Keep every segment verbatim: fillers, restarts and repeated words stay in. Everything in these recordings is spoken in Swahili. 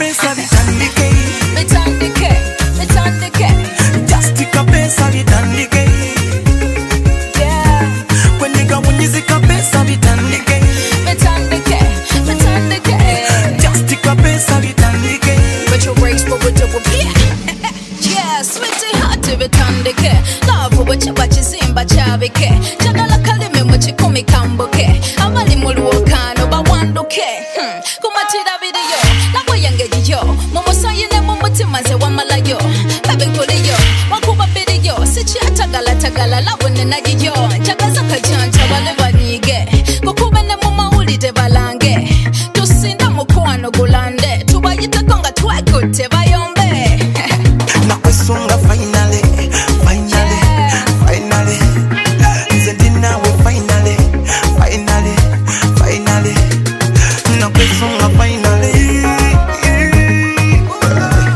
pesa vitandike, vitandike, vitandike. Justika pesa vitandike. Yeah. Kwenye gamunyizi kapesa vitandike, Vitandike, vitandike. Justika pesa vitandike. But your race for a double yeah. Yeah, sweetie hot vitandike. Love what you watch zimba chabike. Jagala kalime muchikumi kambuke. Abali muluokano bawanduke. Hmm. Kumatira video. Labo yange yo. Momo sayine momo timanze wamalayo. Bebe nkuli yo. Wakuba bidi yo. Sichi atagala tagala labo nenaji yo. Chagaza kajanta wale wanige. Kukube ne muma ulide balange. Tusinda mukwano gulande. Tubayita konga twekute bayombe. Na kwesunga finally, finally, finally. Zendina we finally, finally, finally. Na kwesunga finally.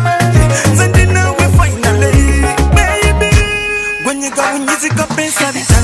Zendina we finally, baby. Kwenye gamunyizi kapesa vitandike.